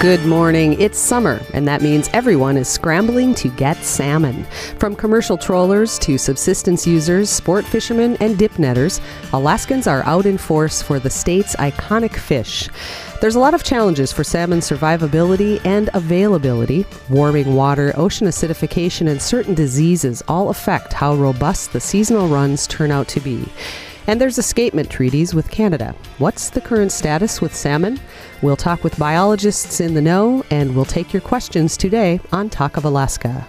Good morning. It's summer, and that means everyone is scrambling to get salmon. From commercial trollers to subsistence users, sport fishermen, and dip netters, Alaskans are out in force for the state's iconic fish. There's a lot of challenges for salmon survivability and availability. Warming water, ocean acidification, and certain diseases all affect how robust the seasonal runs turn out to be. And there's escapement treaties with Canada. What's the current status with salmon? We'll talk with biologists in the know, and we'll take your questions today on Talk of Alaska.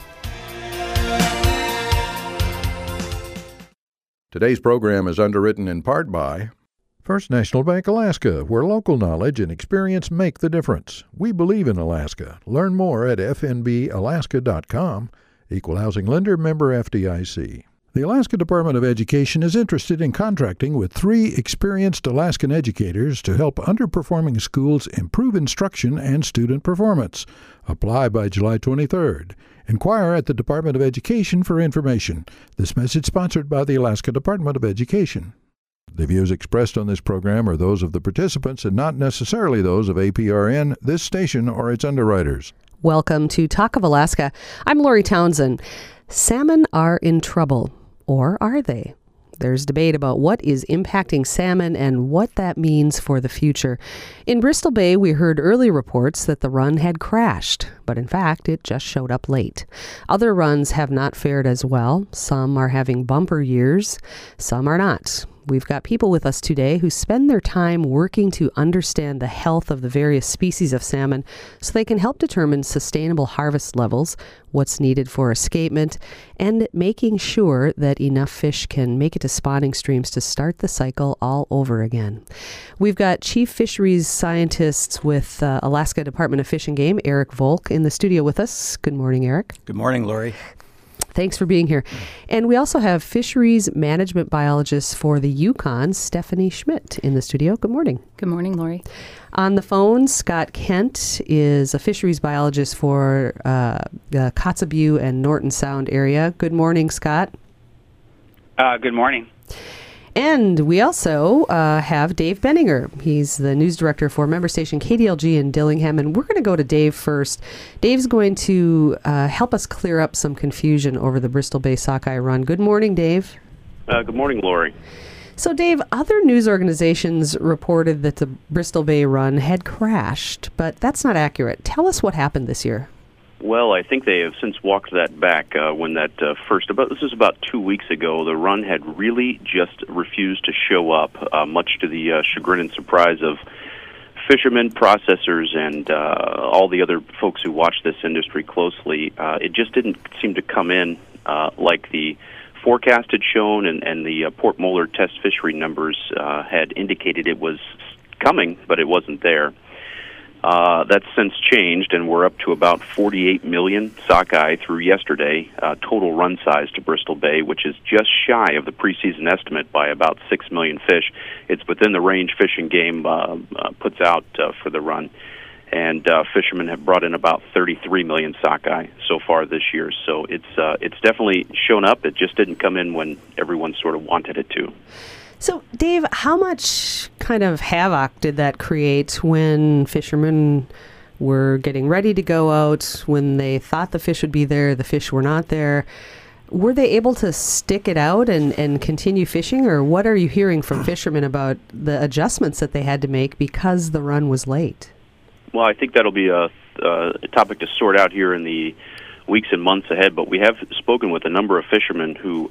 Today's program is underwritten in part by First National Bank Alaska, where local knowledge and experience make the difference. We believe in Alaska. Learn more at fnbalaska.com. Equal Housing Lender, member FDIC. The Alaska Department of Education is interested in contracting with 3 experienced Alaskan educators to help underperforming schools improve instruction and student performance. Apply by July 23rd. Inquire at the Department of Education for information. This message sponsored by the Alaska Department of Education. The views expressed on this program are those of the participants and not necessarily those of APRN, this station, or its underwriters. Welcome to Talk of Alaska. I'm Lori Townsend. Salmon are in trouble. Or are they? There's debate about what is impacting salmon and what that means for the future. In Bristol Bay, we heard early reports that the run had crashed, but in fact, it just showed up late. Other runs have not fared as well. Some are having bumper years, some are not. We've got people with us today who spend their time working to understand the health of the various species of salmon so they can help determine sustainable harvest levels, what's needed for escapement, and making sure that enough fish can make it to spawning streams to start the cycle all over again. We've got Chief Fisheries Scientist with Alaska Department of Fish and Game, Eric Volk, in the studio with us. Good morning, Eric. Good morning, Lori. Thanks for being here. And we also have fisheries management biologist for the Yukon, Stephanie Schmidt, in the studio. Good morning. Good morning, Lori. On the phone, Scott Kent is a fisheries biologist for the Kotzebue and Norton Sound area. Good morning, Scott. Good morning. And we also have Dave Benninger. He's the news director for member station KDLG in Dillingham. And we're going to go to Dave first. Dave's going to help us clear up some confusion over the Bristol Bay Sockeye Run. Good morning, Dave. Good morning, Lori. So, Dave, other news organizations reported that the Bristol Bay Run had crashed, but that's not accurate. Tell us what happened this year. Well, I think they have since walked that back when that this was about 2 weeks ago, the run had really just refused to show up, much to the chagrin and surprise of fishermen, processors, and all the other folks who watch this industry closely. It just didn't seem to come in like the forecast had shown, and the Port Moller test fishery numbers had indicated it was coming, but it wasn't there. That's since changed, and we're up to about 48 million sockeye through yesterday, total run size to Bristol Bay, which is just shy of the preseason estimate by about 6 million fish. It's within the range Fish and Game puts out for the run. And fishermen have brought in about 33 million sockeye so far this year. So it's definitely shown up. It just didn't come in when everyone sort of wanted it to. So, Dave, how much kind of havoc did that create when fishermen were getting ready to go out, when they thought the fish would be there, the fish were not there? Were they able to stick it out and continue fishing, or what are you hearing from fishermen about the adjustments that they had to make because the run was late? Well, I think that'll be a topic to sort out here in the weeks and months ahead, but we have spoken with a number of fishermen who...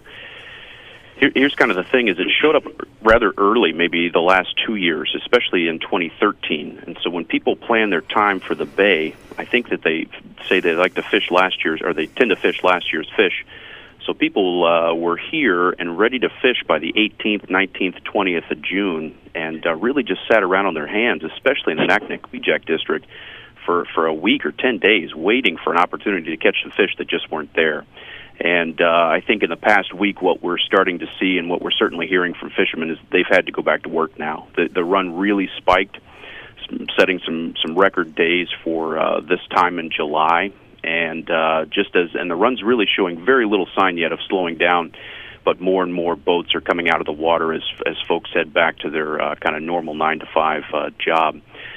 Here's kind of the thing, is it showed up rather early, maybe the last 2 years, especially in 2013. And so when people plan their time for the bay, I think that they say they like to fish last year's, or they tend to fish last year's fish. So people were here and ready to fish by the 18th, 19th, 20th of June, and really just sat around on their hands, especially in the Naknek-Kvichak district, for a week or 10 days, waiting for an opportunity to catch the fish that just weren't there. And I think in the past week, what we're starting to see and what we're certainly hearing from fishermen is they've had to go back to work now. The run really spiked, setting some record days for this time in July. And the run's really showing very little sign yet of slowing down, but more and more boats are coming out of the water as folks head back to their kind of normal 9 to 5 job.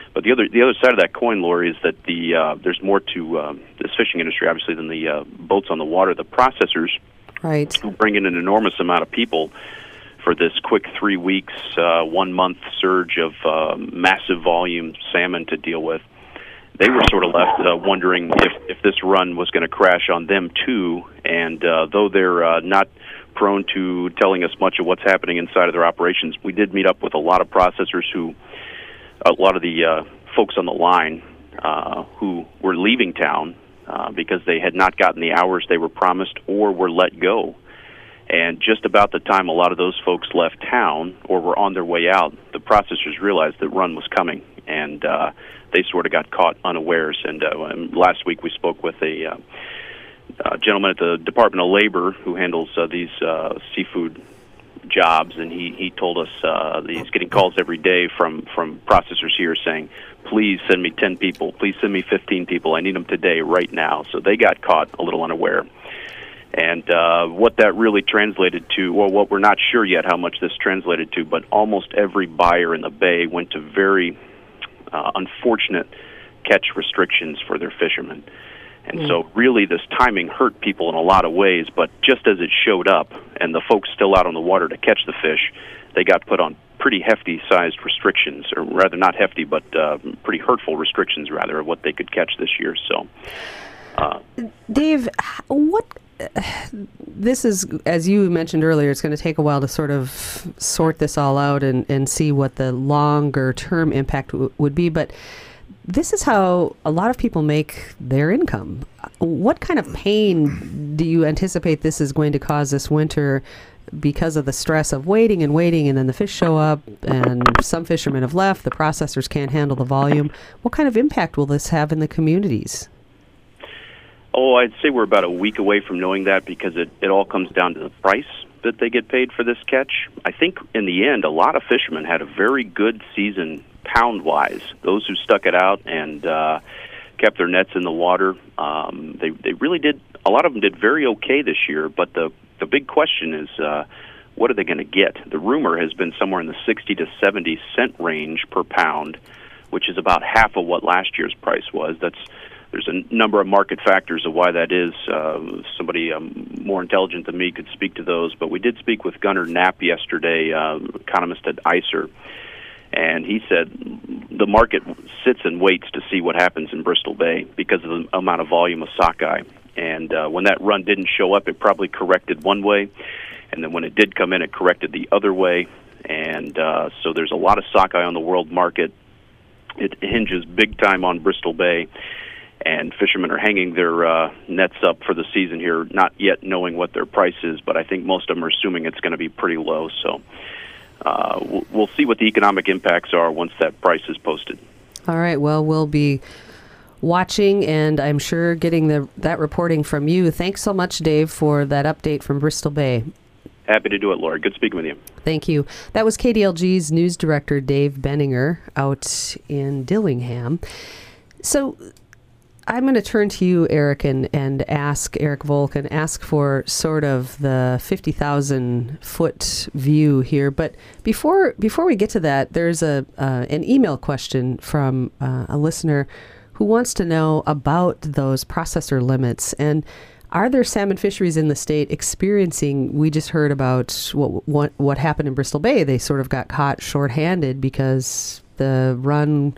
But the other side of that coin, Lori, is that there's more to this fishing industry, obviously, than the boats on the water. The processors, right, who bring in an enormous amount of people for this quick 3 weeks, 1 month surge of massive volume salmon to deal with, they were sort of left wondering if this run was going to crash on them too. And though they're not prone to telling us much of what's happening inside of their operations, we did meet up with a lot of processors a lot of the folks on the line who were leaving town because they had not gotten the hours they were promised or were let go. And just about the time a lot of those folks left town or were on their way out, the processors realized that run was coming, and they sort of got caught unawares. And last week we spoke with a gentleman at the Department of Labor who handles these seafood jobs, and he told us that he's getting calls every day from processors here saying, please send me 10 people, please send me 15 people, I need them today, right now. So they got caught a little unaware. And what that really translated to, well, what we're not sure yet how much this translated to, but almost every buyer in the Bay went to very unfortunate catch restrictions for their fishermen. And so really this timing hurt people in a lot of ways, but just as it showed up and the folks still out on the water to catch the fish, they got put on pretty hefty-sized restrictions, or rather not hefty, but pretty hurtful restrictions, rather, of what they could catch this year. So, Dave, this is, as you mentioned earlier, it's going to take a while to sort of sort this all out and see what the longer-term impact would be, but this is how a lot of people make their income. What kind of pain do you anticipate this is going to cause this winter because of the stress of waiting, and then the fish show up, and some fishermen have left, the processors can't handle the volume? What kind of impact will this have in the communities? Oh, I'd say we're about a week away from knowing that, because it all comes down to the price that they get paid for this catch. I think in the end, a lot of fishermen had a very good season pound-wise. Those who stuck it out and kept their nets in the water, they really did. A lot of them did very okay this year, but the big question is, what are they going to get? The rumor has been somewhere in the 60 to 70 cent range per pound, which is about half of what last year's price was. There's a number of market factors of why that is. Somebody more intelligent than me could speak to those, but we did speak with Gunnar Knapp yesterday, economist at ICER, and he said the market sits and waits to see what happens in Bristol Bay because of the amount of volume of sockeye. And when that run didn't show up, it probably corrected one way, and then when it did come in, it corrected the other way. And so there's a lot of sockeye on the world market. It hinges big time on Bristol Bay. And fishermen are hanging their nets up for the season here, not yet knowing what their price is, but I think most of them are assuming it's going to be pretty low. So we'll see what the economic impacts are once that price is posted. All right. Well, we'll be watching, and I'm sure getting that reporting from you. Thanks so much, Dave, for that update from Bristol Bay. Happy to do it, Laura. Good speaking with you. Thank you. That was KDLG's news director, Dave Benninger, out in Dillingham. So I'm going to turn to you, Eric, and ask Eric Volk and ask for sort of the 50,000-foot view here. But before we get to that, there's an email question from a listener who wants to know about those processor limits. And are there salmon fisheries in the state experiencing, we just heard about what happened in Bristol Bay. They sort of got caught shorthanded because the run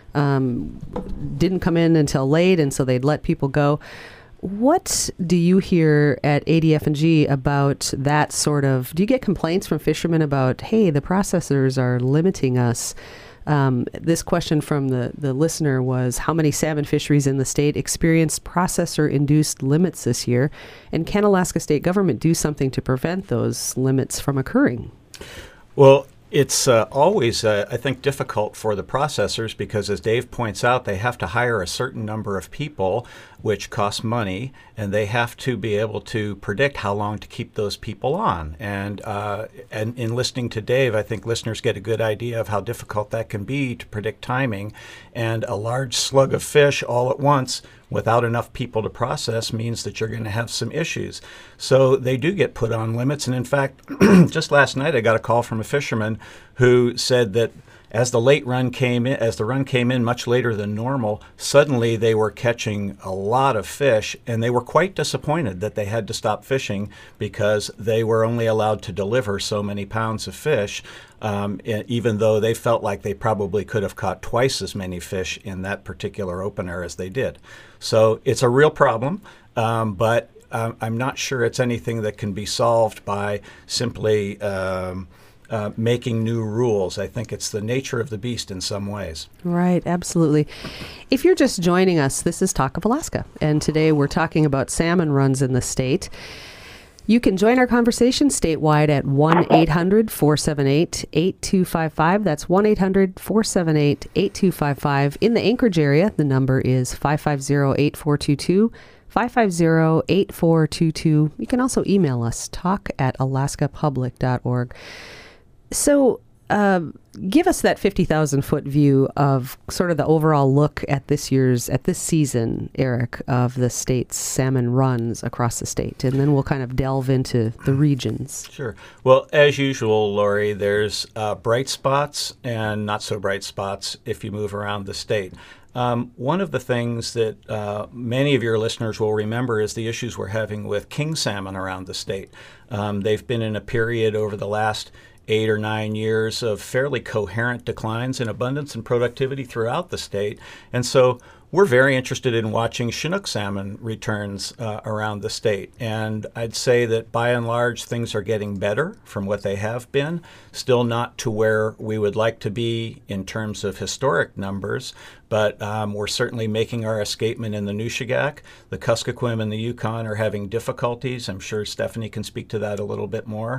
didn't come in until late, and so they'd let people go. What do you hear at ADF&G about that sort of, do you get complaints from fishermen about, hey, the processors are limiting us? This question from the listener was, how many salmon fisheries in the state experienced processor-induced limits this year? And can Alaska state government do something to prevent those limits from occurring? Well, it's always, I think, difficult for the processors because, as Dave points out, they have to hire a certain number of people, which costs money, and they have to be able to predict how long to keep those people on. And in listening to Dave, I think listeners get a good idea of how difficult that can be to predict timing. And a large slug of fish all at once without enough people to process means that you're going to have some issues. So they do get put on limits. And in fact, just last night I got a call from a fisherman who said that as the run came in much later than normal, suddenly they were catching a lot of fish, and they were quite disappointed that they had to stop fishing because they were only allowed to deliver so many pounds of fish, even though they felt like they probably could have caught twice as many fish in that particular opener as they did. So it's a real problem, but I'm not sure it's anything that can be solved by simply making new rules. I think it's the nature of the beast in some ways. Right, absolutely. If you're just joining us, this is Talk of Alaska, and today we're talking about salmon runs in the state. You can join our conversation statewide at 1-800-478-8255. That's 1-800-478-8255. In the Anchorage area, the number is 550-8422. 550-8422. You can also email us, talk@alaskapublic.org. So give us that 50,000-foot view of sort of the overall look at this season, Eric, of the state's salmon runs across the state. And then we'll kind of delve into the regions. Sure. Well, as usual, Lori, there's bright spots and not so bright spots if you move around the state. One of the things that many of your listeners will remember is the issues we're having with king salmon around the state. They've been in a period over the last 8 or 9 years of fairly coherent declines in abundance and productivity throughout the state. And so we're very interested in watching Chinook salmon returns around the state. And I'd say that by and large, things are getting better from what they have been. Still not to where we would like to be in terms of historic numbers, but we're certainly making our escapement in the Nushagak. The Kuskokwim and the Yukon are having difficulties. I'm sure Stephanie can speak to that a little bit more.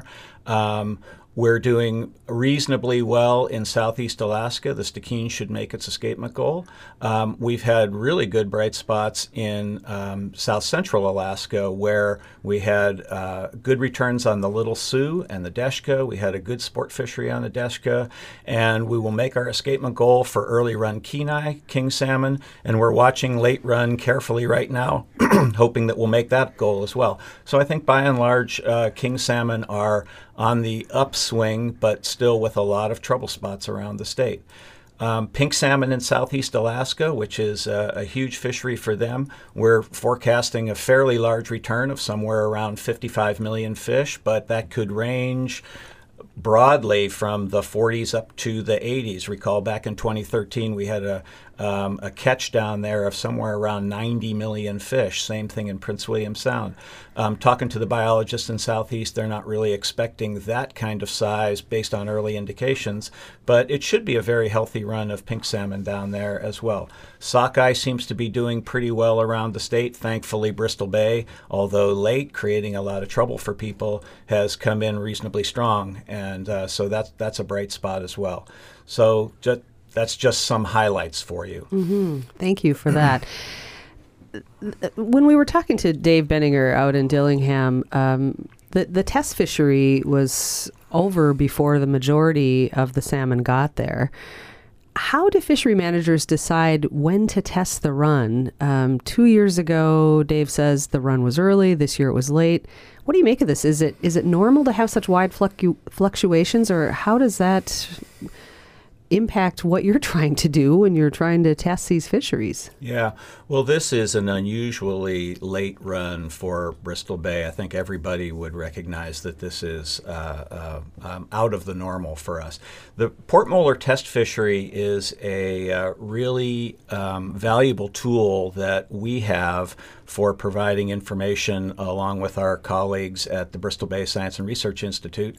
We're doing reasonably well in Southeast Alaska. The Stikine should make its escapement goal. We've had really good bright spots in South Central Alaska, where we had good returns on the Little Sioux and the Deshka. We had a good sport fishery on the Deshka, and we will make our escapement goal for early run Kenai, king salmon, and we're watching late run carefully right now, hoping that we'll make that goal as well. So I think by and large, king salmon are on the upswing, but still with a lot of trouble spots around the state. Pink salmon in Southeast Alaska, which is a huge fishery for them, we're forecasting a fairly large return of somewhere around 55 million fish, but that could range broadly from the 40s up to the 80s. Recall back in 2013, we had a catch down there of somewhere around 90 million fish. Same thing in Prince William Sound. Talking to the biologists in Southeast, they're not really expecting that kind of size based on early indications, but it should be a very healthy run of pink salmon down there as well. Sockeye seems to be doing pretty well around the state. Thankfully, Bristol Bay, although late, creating a lot of trouble for people, has come in reasonably strong, and so that's a bright spot as well. So that's just some highlights for you. Mm-hmm. Thank you for that. When we were talking to Dave Benninger out in Dillingham, the test fishery was over before the majority of the salmon got there. How do fishery managers decide when to test the run? 2 years ago, Dave says the run was early. This year it was late. What do you make of this? Is it normal to have such wide fluctuations, or how does that impact what you're trying to do when you're trying to test these fisheries? Yeah, well, this is an unusually late run for Bristol Bay. I think everybody would recognize that this is out of the normal for us. The Port Molar test fishery is a really valuable tool that we have for providing information along with our colleagues at the Bristol Bay Science and Research Institute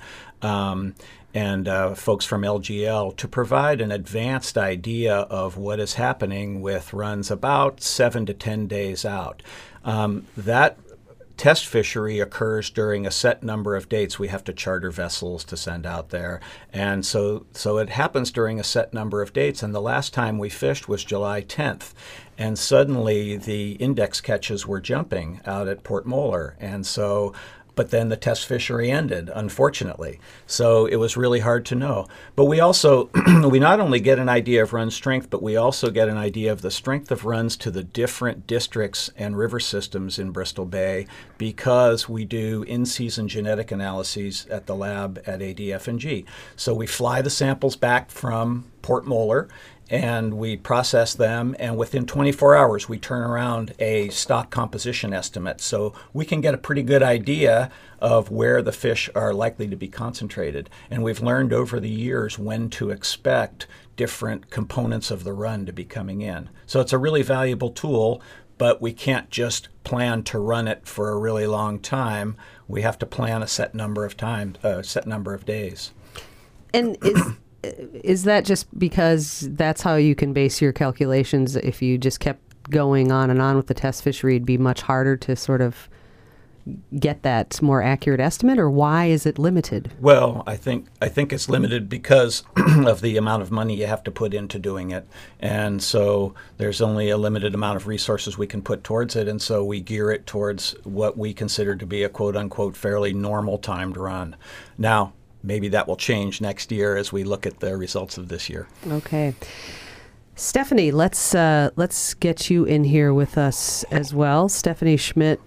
and folks from LGL to provide an advanced idea of what is happening with runs about 7 to 10 days out. That test fishery occurs during a set number of dates. We have to charter vessels to send out there. And so it happens during a set number of dates. And the last time we fished was July 10th. And suddenly the index catches were jumping out at Port Molar. And so but then the test fishery ended, unfortunately. So it was really hard to know. But we also, we not only get an idea of run strength, but we also get an idea of the strength of runs to the different districts and river systems in Bristol Bay because we do in-season genetic analyses at the lab at ADF&G. So we fly the samples back from Port Moller, and we process them, and within 24 hours we turn around a stock composition estimate. So we can get a pretty good idea of where the fish are likely to be concentrated. And we've learned over the years when to expect different components of the run to be coming in. So it's a really valuable tool, but we can't just plan to run it for a really long time. We have to plan a set number of times, set number of days. And is that just because that's how you can base your calculations? If you just kept going on and on with the test fishery, it'd be much harder to sort of get that more accurate estimate, or why is it limited? Well, I think it's limited because of the amount of money you have to put into doing it. And so there's only a limited amount of resources we can put towards it, and so we gear it towards what we consider to be a quote-unquote fairly normal timed run. Now, maybe that will change next year as we look at the results of this year. Okay. Stephanie, let's get you in here with us as well. Stephanie Schmidt,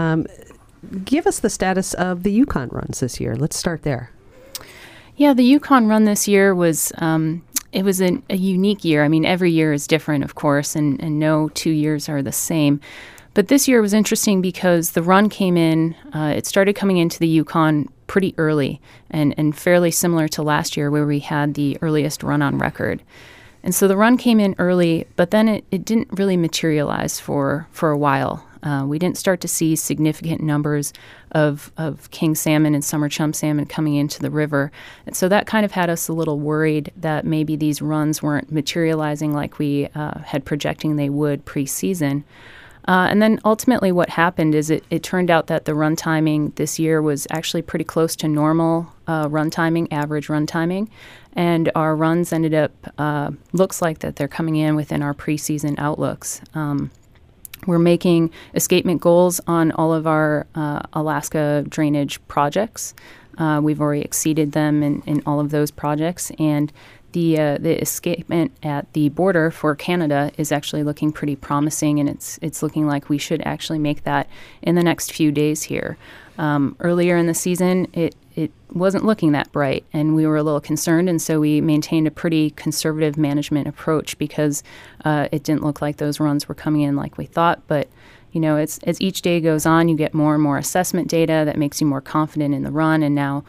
give us the status of the Yukon runs this year. Let's start there. Yeah, the Yukon run this year was it was a unique year. I mean, every year is different, of course, and no 2 years are the same. But this year was interesting because the run came in, it started coming into the Yukon pretty early and fairly similar to last year where we had the earliest run on record. And so the run came in early, but then it didn't really materialize for a while. We didn't start to see significant numbers of king salmon and summer chum salmon coming into the river. And so that kind of had us a little worried that maybe these runs weren't materializing like we had projecting they would pre-season. And then ultimately what happened is it turned out that the run timing this year was actually pretty close to normal run timing, average run timing. And our runs ended up, looks like that they're coming in within our preseason outlooks. We're making escapement goals on all of our Alaska drainage projects. We've already exceeded them in all of those projects. And the escapement at the border for Canada is actually looking pretty promising, and it's looking like we should actually make that in the next few days here. Earlier in the season, it wasn't looking that bright, and we were a little concerned, and so we maintained a pretty conservative management approach because it didn't look like those runs were coming in like we thought. But you know, as each day goes on, you get more and more assessment data that makes you more confident in the run, and now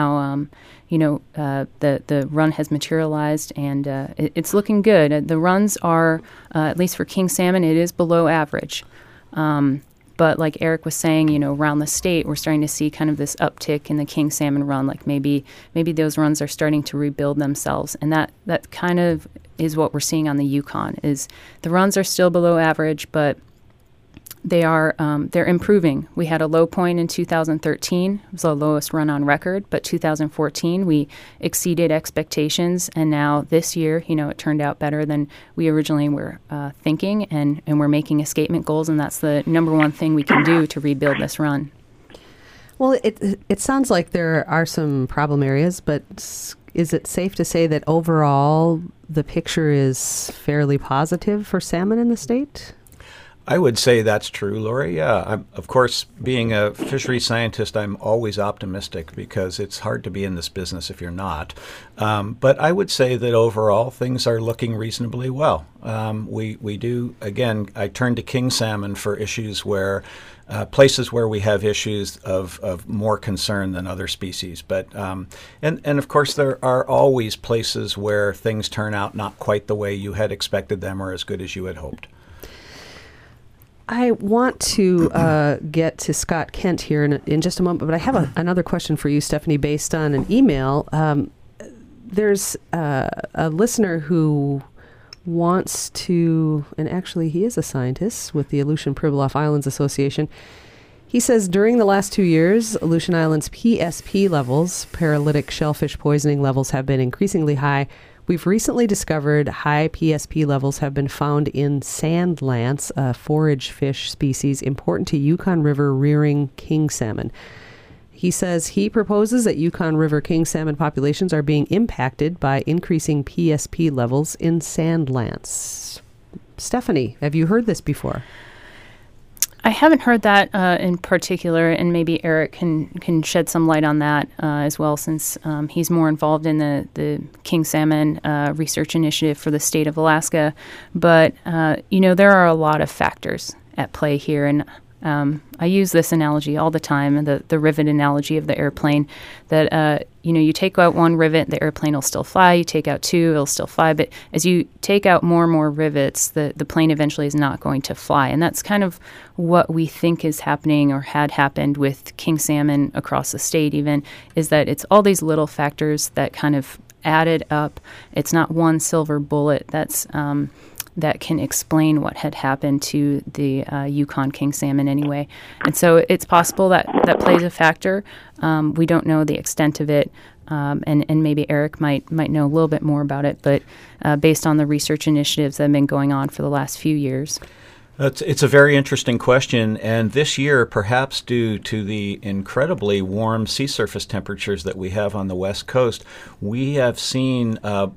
the run has materialized, and it's looking good. The runs are, at least for king salmon, it is below average. But like Eric was saying, you know, around the state, we're starting to see kind of this uptick in the king salmon run. Like maybe those runs are starting to rebuild themselves, and that kind of is what we're seeing on the Yukon. Is the runs are still below average, but they're improving. We had a low point in 2013. It was the lowest run on record, but 2014 we exceeded expectations, and now this year, you know, it turned out better than we originally were thinking, and we're making escapement goals, and that's the number one thing we can do to rebuild this run. Well, it sounds like there are some problem areas, but is it safe to say that overall the picture is fairly positive for salmon in the state? I would say that's true, Lori. Yeah, of course, being a fisheries scientist, I'm always optimistic because it's hard to be in this business if you're not. But I would say that overall things are looking reasonably well. We do, again, I turn to king salmon for issues where places where we have issues of more concern than other species. But and of course, there are always places where things turn out not quite the way you had expected them or as good as you had hoped. I want to get to Scott Kent here in just a moment, but I have another question for you, Stephanie, based on an email. There's a listener who wants to, and actually he is a scientist with the Aleutian Pribilof Islands Association. He says, during the last 2 years, Aleutian Islands PSP levels, paralytic shellfish poisoning levels, have been increasingly high. We've recently discovered high PSP levels have been found in sand lance, a forage fish species important to Yukon River rearing king salmon. He says he proposes that Yukon River king salmon populations are being impacted by increasing PSP levels in sand lance. Stephanie, have you heard this before? I haven't heard that in particular, and maybe Eric can shed some light on that as well, since he's more involved in the king salmon research initiative for the state of Alaska. But, there are a lot of factors at play here, and I use this analogy all the time, the rivet analogy of the airplane, that, you take out one rivet, the airplane will still fly. You take out two, it'll still fly. But as you take out more and more rivets, the plane eventually is not going to fly. And that's kind of what we think is happening or had happened with king salmon across the state even, is that it's all these little factors that kind of added up. It's not one silver bullet that can explain what had happened to the Yukon king salmon anyway. And so it's possible that plays a factor. We don't know the extent of it, and maybe Eric might know a little bit more about it, but based on the research initiatives that have been going on for the last few years. It's a very interesting question, and this year, perhaps due to the incredibly warm sea surface temperatures that we have on the West Coast, we have seen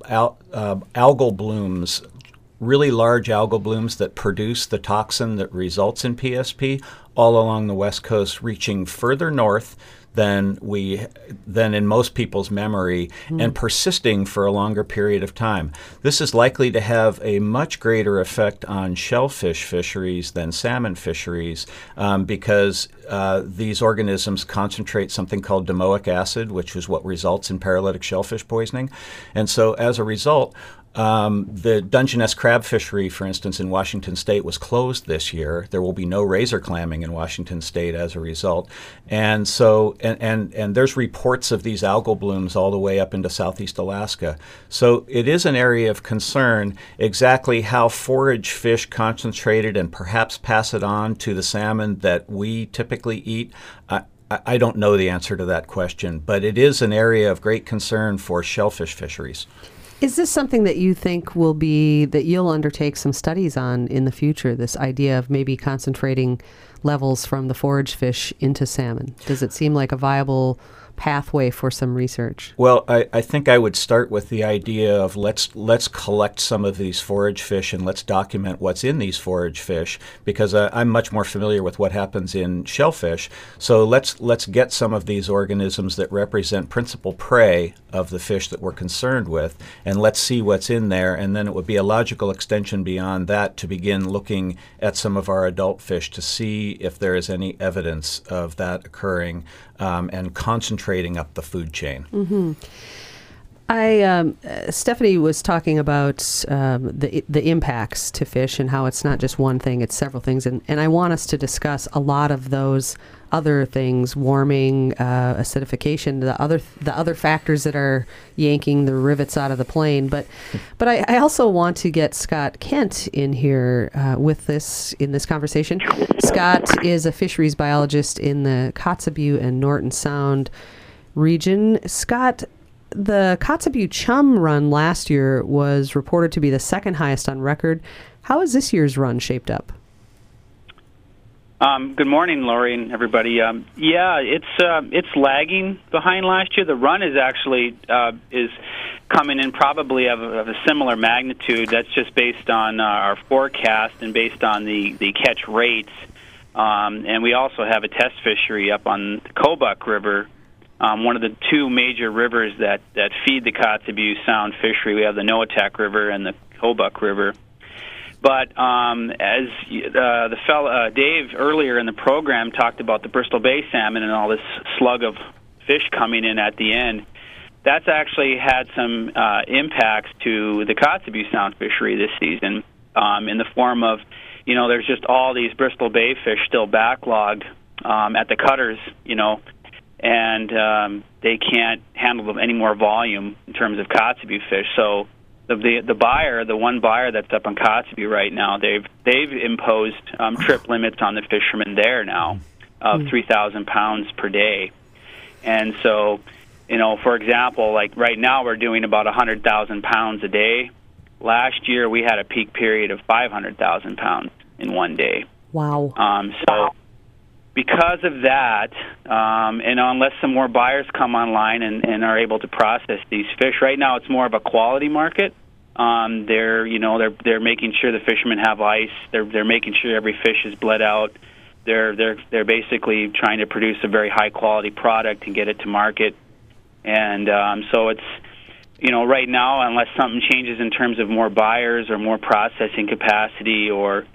algal blooms, really large algal blooms that produce the toxin that results in PSP all along the West Coast, reaching further north than in most people's memory, and persisting for a longer period of time. This is likely to have a much greater effect on shellfish fisheries than salmon fisheries, because these organisms concentrate something called domoic acid, which is what results in paralytic shellfish poisoning. And so as a result, the Dungeness crab fishery, for instance, in Washington State was closed this year. There will be no razor clamming in Washington State as a result. And so, and there's reports of these algal blooms all the way up into southeast Alaska. So it is an area of concern. Exactly how forage fish concentrated and perhaps pass it on to the salmon that we typically eat, I don't know the answer to that question, but it is an area of great concern for shellfish fisheries. Is this something that you think that you'll undertake some studies on in the future, this idea of maybe concentrating levels from the forage fish into salmon? Does it seem like a viable pathway for some research? Well, I think I would start with the idea of let's collect some of these forage fish and let's document what's in these forage fish, because I'm much more familiar with what happens in shellfish. So let's get some of these organisms that represent principal prey of the fish that we're concerned with, and let's see what's in there. And then it would be a logical extension beyond that to begin looking at some of our adult fish to see if there is any evidence of that occurring, and concentrating up the food chain. Mm-hmm. Stephanie was talking about the impacts to fish and how it's not just one thing, it's several things. And I want us to discuss a lot of those other things, warming, acidification, the other factors that are yanking the rivets out of the plane. But I also want to get Scott Kent in here in this conversation. Scott is a fisheries biologist in the Kotzebue and Norton Sound region. Scott, the Kotzebue chum run last year was reported to be the second highest on record. How is this year's run shaped up? Good morning, Lori and everybody. It's lagging behind last year. The run is actually is coming in probably of a similar magnitude. That's just based on our forecast and based on the catch rates. And we also have a test fishery up on the Kobuk River, one of the two major rivers that feed the Kotzebue Sound fishery. We have the Noatak River and the Kobuk River. But as the fellow Dave earlier in the program talked about the Bristol Bay salmon and all this slug of fish coming in at the end, that's actually had some impacts to the Kotzebue Sound fishery this season, in the form of, there's just all these Bristol Bay fish still backlogged at the cutters, and they can't handle any more volume in terms of Kotzebue fish. So the one buyer that's up on Kotzebue right now, they've imposed trip limits on the fishermen there now of 3,000 pounds per day. And so, for example, like right now we're doing about 100,000 pounds a day. Last year we had a peak period of 500,000 pounds in one day. Wow. because of that, and unless some more buyers come online and are able to process these fish, right now it's more of a quality market. They're making sure the fishermen have ice. They're making sure every fish is bled out. They're basically trying to produce a very high quality product and get it to market. And so it's, right now, unless something changes in terms of more buyers or more processing capacity, or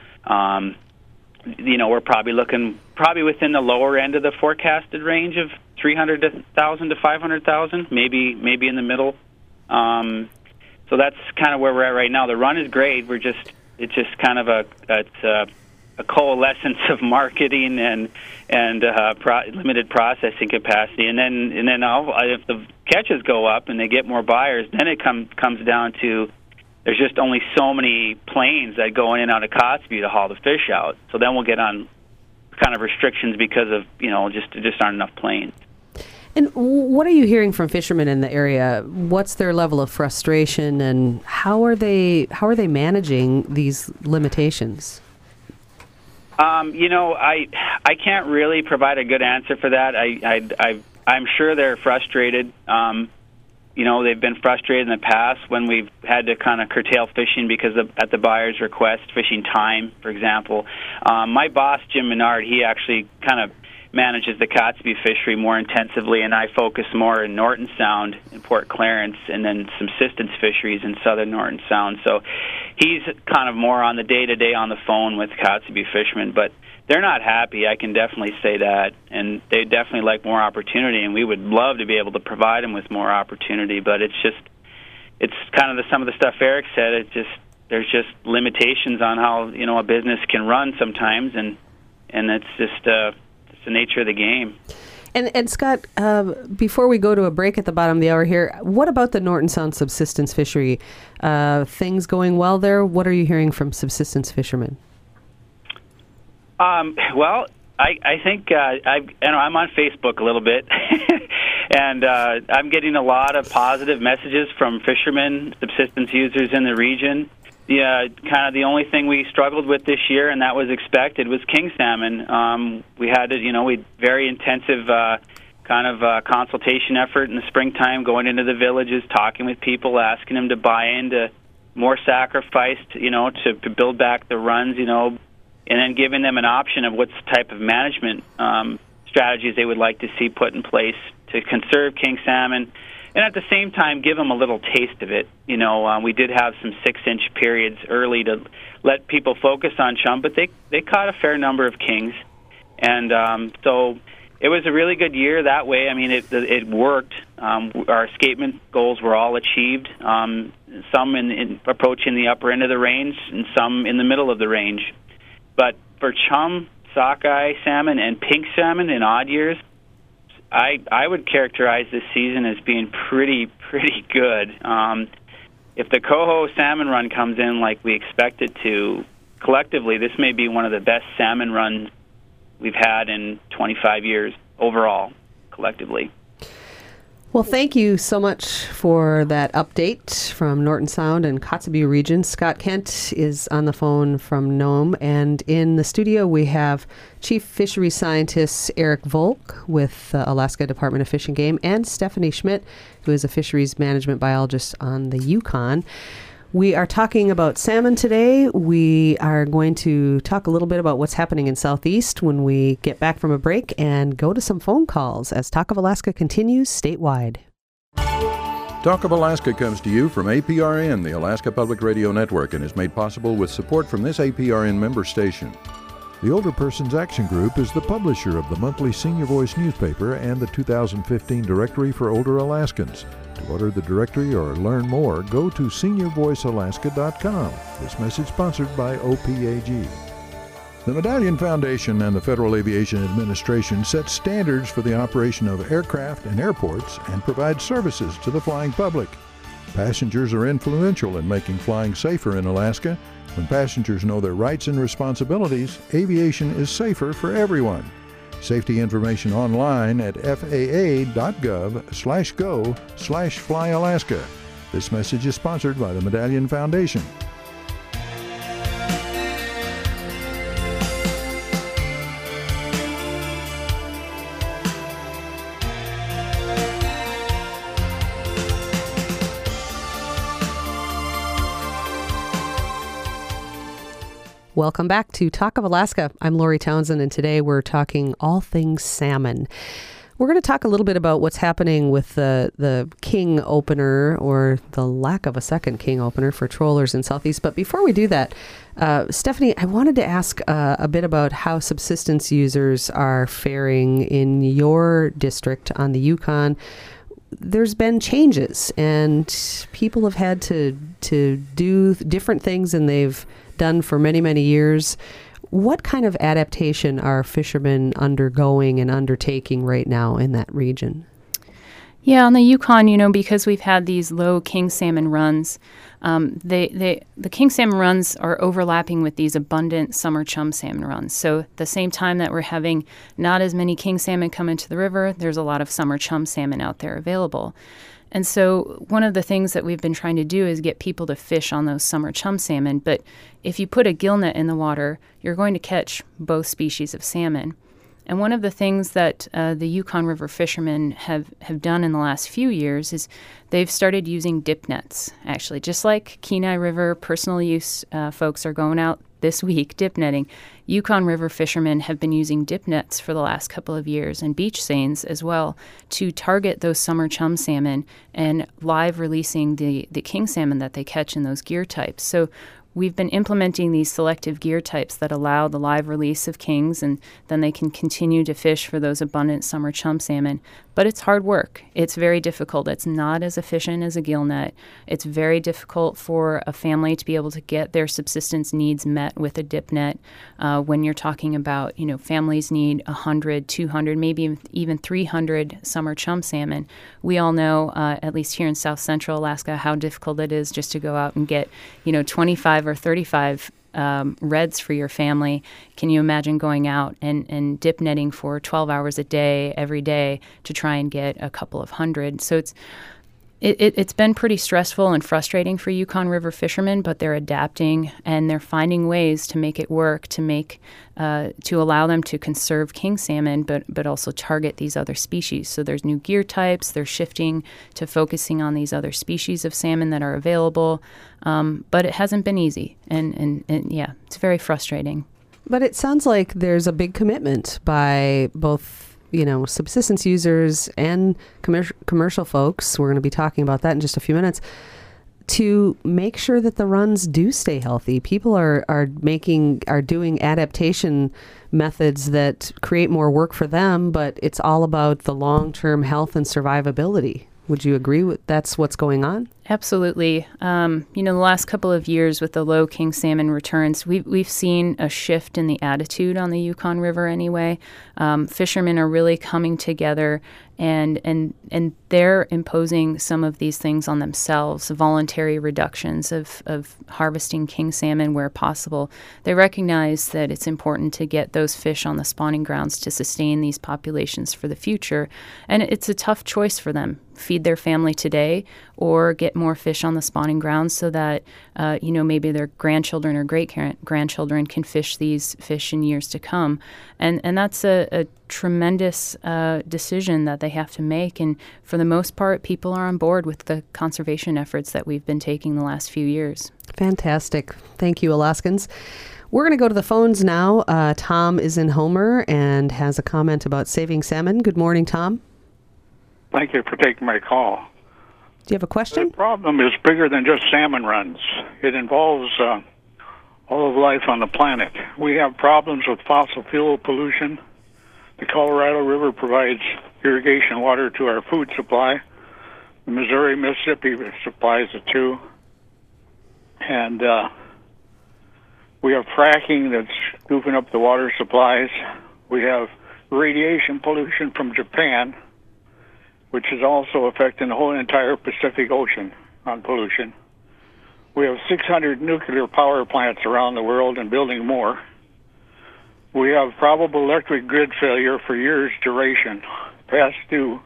we're probably looking within the lower end of the forecasted range of 300,000 to 500,000, maybe in the middle. So that's kind of where we're at right now. The run is great. It's just kind of a coalescence of marketing and limited processing capacity, and then if the catches go up and they get more buyers, then it comes down to there's just only so many planes that go in and out of Kotzebue to haul the fish out. So then we'll get on kind of restrictions because of just aren't enough planes. And what are you hearing from fishermen in the area? What's their level of frustration, and how are they managing these limitations? I can't really provide a good answer for that. I'm sure they're frustrated. They've been frustrated in the past when we've had to kind of curtail fishing because at the buyer's request, fishing time, for example. My boss, Jim Menard, he actually kind of manages the Kotzebue fishery more intensively, and I focus more in Norton Sound in Port Clarence, and then subsistence fisheries in southern Norton Sound. So he's kind of more on the day-to-day on the phone with Kotzebue fishermen, but they're not happy, I can definitely say that, and they definitely like more opportunity, and we would love to be able to provide them with more opportunity, but it's kind of some of the stuff Eric said. There's just limitations on how a business can run sometimes, and it's just the nature of the game. And Scott, before we go to a break at the bottom of the hour here, what about the Norton Sound subsistence fishery? Things going well there? What are you hearing from subsistence fishermen? Well, I think I'm on Facebook a little bit, and I'm getting a lot of positive messages from fishermen, subsistence users in the region. Kind of the only thing we struggled with this year, and that was expected, was king salmon. We had very intensive consultation effort in the springtime, going into the villages, talking with people, asking them to buy into more sacrifice, to build back the runs, and then giving them an option of what type of management strategies they would like to see put in place to conserve king salmon. And at the same time, give them a little taste of it. We did have some 6-inch periods early to let people focus on chum, but they caught a fair number of kings. And so it was a really good year that way. I mean, it worked. Our escapement goals were all achieved, some in approaching the upper end of the range and some in the middle of the range. But for chum, sockeye salmon, and pink salmon in odd years, I would characterize this season as being pretty good. If the coho salmon run comes in like we expect it to, collectively, this may be one of the best salmon runs we've had in 25 years overall, collectively. Well, thank you so much for that update from Norton Sound and Kotzebue region. Scott Kent is on the phone from Nome, and in the studio we have Chief Fisheries Scientist Eric Volk with Alaska Department of Fish and Game, and Stephanie Schmidt, who is a fisheries management biologist on the Yukon. We are talking about salmon today. We are going to talk a little bit about what's happening in Southeast when we get back from a break and go to some phone calls as Talk of Alaska continues statewide. Talk of Alaska comes to you from APRN, the Alaska Public Radio Network, and is made possible with support from this APRN member station. The Older Persons Action Group is the publisher of the monthly Senior Voice newspaper and the 2015 Directory for Older Alaskans. To order the directory or learn more, go to seniorvoicealaska.com. This message sponsored by OPAG. The Medallion Foundation and the Federal Aviation Administration set standards for the operation of aircraft and airports and provide services to the flying public. Passengers are influential in making flying safer in Alaska. When passengers know their rights and responsibilities, aviation is safer for everyone. Safety information online at faa.gov/go/flyalaska. This message is sponsored by the Medallion Foundation. Welcome back to Talk of Alaska. I'm Lori Townsend, and today we're talking all things salmon. We're going to talk a little bit about what's happening with the king opener, or the lack of a second king opener for trollers in Southeast. But before we do that, Stephanie, I wanted to ask a bit about how subsistence users are faring in your district on the Yukon. There's been changes, and people have had to do different things than they've done for many, many years. What kind of adaptation are fishermen undergoing and undertaking right now in that region? Yeah, on the Yukon, because we've had these low king salmon runs, the king salmon runs are overlapping with these abundant summer chum salmon runs. So at the same time that we're having not as many king salmon come into the river, there's a lot of summer chum salmon out there available. And so one of the things that we've been trying to do is get people to fish on those summer chum salmon. But if you put a gill net in the water, you're going to catch both species of salmon. And one of the things that the Yukon River fishermen have done in the last few years is they've started using dip nets, actually. Just like Kenai River personal use folks are going out this week dip netting, Yukon River fishermen have been using dip nets for the last couple of years, and beach seines as well, to target those summer chum salmon and live releasing the king salmon that they catch in those gear types. So we've been implementing these selective gear types that allow the live release of kings, and then they can continue to fish for those abundant summer chum salmon. But it's hard work. It's very difficult. It's not as efficient as a gill net. It's very difficult for a family to be able to get their subsistence needs met with a dip net. When you're talking about, families need 100, 200, maybe even 300 summer chum salmon. We all know, at least here in South Central Alaska, how difficult it is just to go out and get, 25 or 35 reds for your family. Can you imagine going out and dip netting for 12 hours a day, every day, to try and get a couple of hundred? So it's been pretty stressful and frustrating for Yukon River fishermen, but they're adapting and they're finding ways to make it work, to allow them to conserve king salmon, but also target these other species. So there's new gear types. They're shifting to focusing on these other species of salmon that are available, but it hasn't been easy, and yeah, it's very frustrating. But it sounds like there's a big commitment by both subsistence users and commercial folks. We're going to be talking about that in just a few minutes, to make sure that the runs do stay healthy. People are doing adaptation methods that create more work for them, but it's all about the long-term health and survivability. Would you agree with that's what's going on? Absolutely. The last couple of years with the low king salmon returns, we've seen a shift in the attitude on the Yukon River anyway. Fishermen are really coming together and they're imposing some of these things on themselves, voluntary reductions of harvesting king salmon where possible. They recognize that it's important to get those fish on the spawning grounds to sustain these populations for the future. And it's a tough choice for them. Feed their family today or get more fish on the spawning grounds so that, maybe their grandchildren or great-grandchildren can fish these fish in years to come. And that's a tremendous decision that they have to make. And for the most part, people are on board with the conservation efforts that we've been taking the last few years. Fantastic. Thank you, Alaskans. We're going to go to the phones now. Tom is in Homer and has a comment about saving salmon. Good morning, Tom. Thank you for taking my call. Do you have a question? The problem is bigger than just salmon runs. It involves all of life on the planet. We have problems with fossil fuel pollution. The Colorado River provides irrigation water to our food supply. The Missouri, Mississippi supplies it too. And we have fracking that's goofing up the water supplies. We have radiation pollution from Japan, which is also affecting the whole entire Pacific Ocean on pollution. We have 600 nuclear power plants around the world and building more. We have probable electric grid failure for years' duration, past due,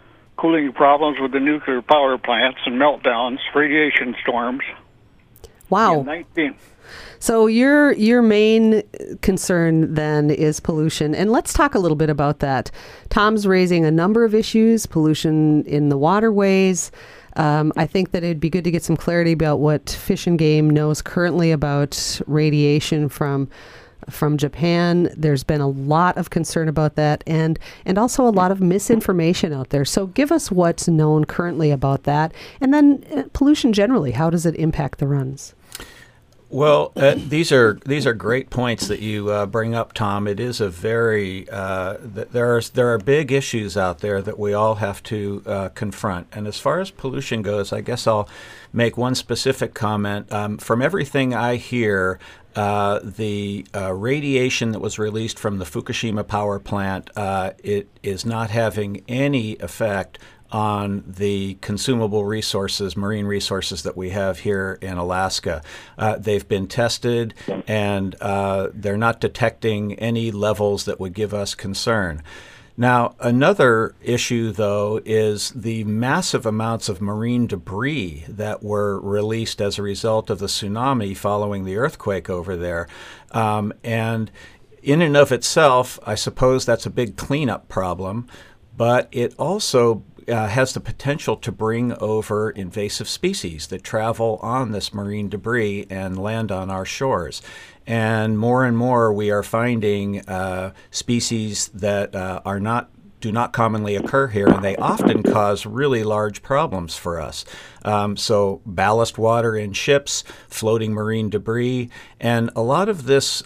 cooling problems with the nuclear power plants and meltdowns, radiation storms. Wow. In 19. So your main concern then is pollution, and let's talk a little bit about that. Tom's raising a number of issues: pollution in the waterways. I think that it'd be good to get some clarity about what Fish and Game knows currently about radiation from Japan. There's been a lot of concern about that, and also a lot of misinformation out there. So give us what's known currently about that, and then pollution generally. How does it impact the runs? Well, these are great points that you bring up, Tom. It is a very there are big issues out there that we all have to confront. And as far as pollution goes, I guess I'll make one specific comment. From everything I hear, the radiation that was released from the Fukushima power plant, it is not having any effect on the consumable resources, marine resources that we have here in Alaska. They've been tested, and they're not detecting any levels that would give us concern. Now, another issue, though, is the massive amounts of marine debris that were released as a result of the tsunami following the earthquake over there. And in and of itself, I suppose that's a big cleanup problem, but it also has the potential to bring over invasive species that travel on this marine debris and land on our shores. And more we are finding species that do not commonly occur here, and they often cause really large problems for us. So ballast water in ships, floating marine debris, and a lot of these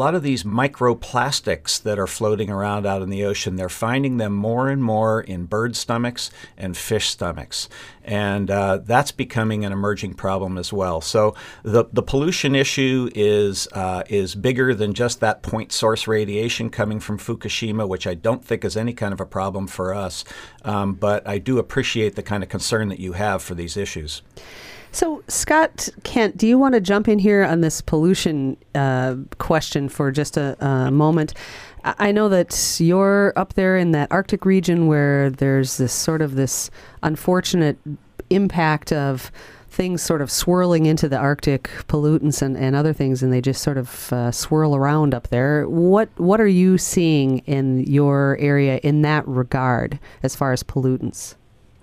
microplastics that are floating around out in the ocean, they're finding them more and more in bird stomachs and fish stomachs. And that's becoming an emerging problem as well. So the pollution issue is bigger than just that point source radiation coming from Fukushima, which I don't think is any kind of a problem for us. But I do appreciate the kind of concern that you have for these issues. So, Scott Kent, do you want to jump in here on this pollution question for just a moment? I know that you're up there in that Arctic region where there's this unfortunate impact of things sort of swirling into the Arctic, pollutants and other things, and they just sort of swirl around up there. What are you seeing in your area in that regard as far as pollutants?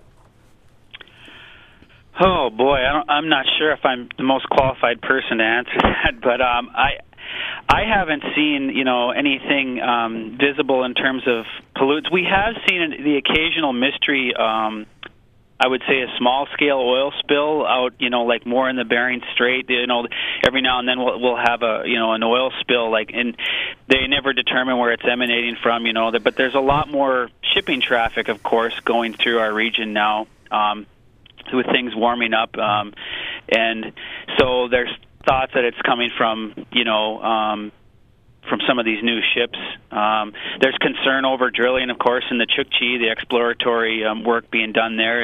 Oh boy, I'm not sure if I'm the most qualified person to answer that, but I haven't seen anything visible in terms of pollutants. We have seen the occasional mystery. I would say a small-scale oil spill out, like more in the Bering Strait. Every now and then we'll have an oil spill, and they never determine where it's emanating from. But there's a lot more shipping traffic, of course, going through our region now. With things warming up, and so there's thoughts that it's coming from some of these new ships. There's concern over drilling, of course, in the Chukchi, the exploratory work being done there.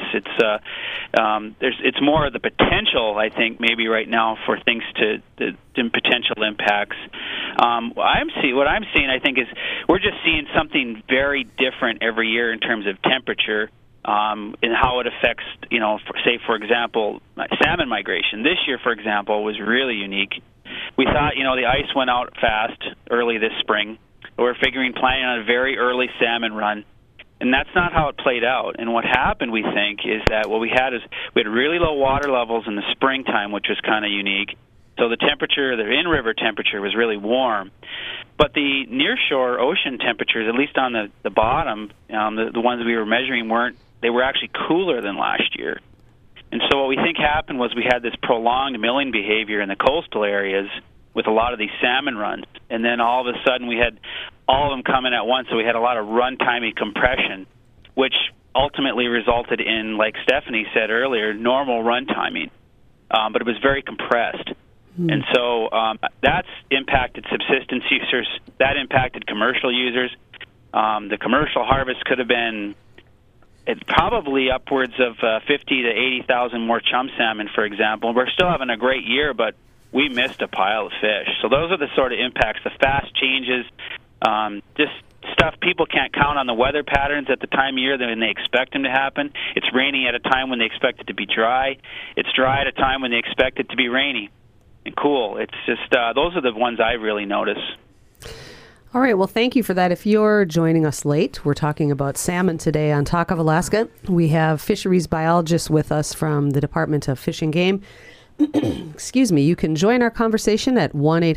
It's more of the potential, I think, maybe right now for things to potential impacts. What I'm seeing, I think, is we're just seeing something very different every year in terms of temperature. And how it affects, for example, salmon migration. This year, for example, was really unique. We thought, the ice went out fast early this spring. We're planning on a very early salmon run. And that's not how it played out. And what happened, we think, is that what we had really low water levels in the springtime, which was kind of unique. So the in-river temperature was really warm. But the nearshore ocean temperatures, at least on the bottom, the ones we were measuring they were actually cooler than last year. And so what we think happened was we had this prolonged milling behavior in the coastal areas with a lot of these salmon runs. And then all of a sudden we had all of them coming at once, so we had a lot of run-timey compression, which ultimately resulted in, like Stephanie said earlier, normal run timing. But it was very compressed. And so that's impacted subsistence users. That impacted commercial users. The commercial harvest could have been probably upwards of 50 to 80,000 more chum salmon, for example. We're still having a great year, but we missed a pile of fish. So those are the sort of impacts, the fast changes, just stuff. People can't count on the weather patterns at the time of year when they expect them to happen. It's raining at a time when they expect it to be dry. It's dry at a time when they expect it to be rainy and cool. It's just those are the ones I really notice. All right. Well, thank you for that. If you're joining us late, we're talking about salmon today on Talk of Alaska. We have fisheries biologists with us from the Department of Fish and Game. Excuse me. You can join our conversation at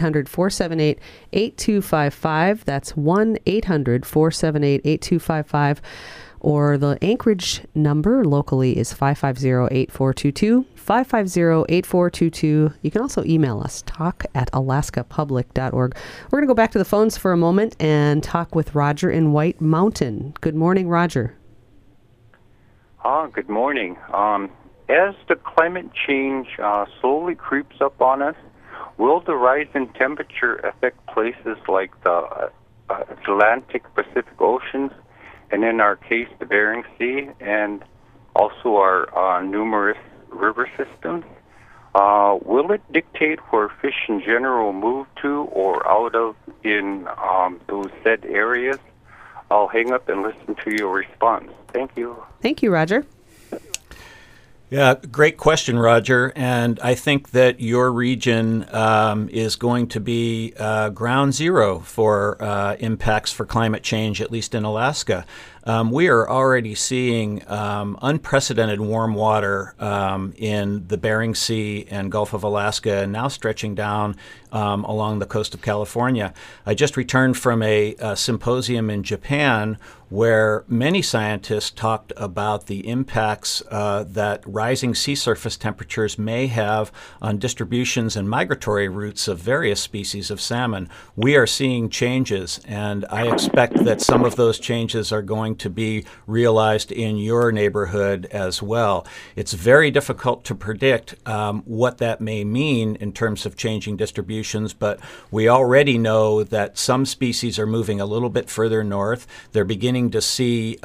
1-800-478-8255. That's 1-800-478-8255. Or the Anchorage number locally is 550-8422, 550-8422. You can also email us, talk@alaskapublic.org. We're going to go back to the phones for a moment and talk with Roger in White Mountain. Good morning, Roger. Good morning. As the climate change slowly creeps up on us, will the rise in temperature affect places like the Atlantic Pacific Oceans, and in our case, the Bering Sea, and also our numerous river systems? Will it dictate where fish in general move to or out of in those said areas? I'll hang up and listen to your response. Thank you. Thank you, Roger. Yeah, great question, Roger. And I think that your region is going to be ground zero for impacts for climate change, at least in Alaska. We are already seeing unprecedented warm water in the Bering Sea and Gulf of Alaska, and now stretching down along the coast of California. I just returned from a symposium in Japan where many scientists talked about the impacts that rising sea surface temperatures may have on distributions and migratory routes of various species of salmon. We are seeing changes, and I expect that some of those changes are going to be realized in your neighborhood as well. It's very difficult to predict what that may mean in terms of changing distributions, but we already know that some species are moving a little bit further north. They're beginning to see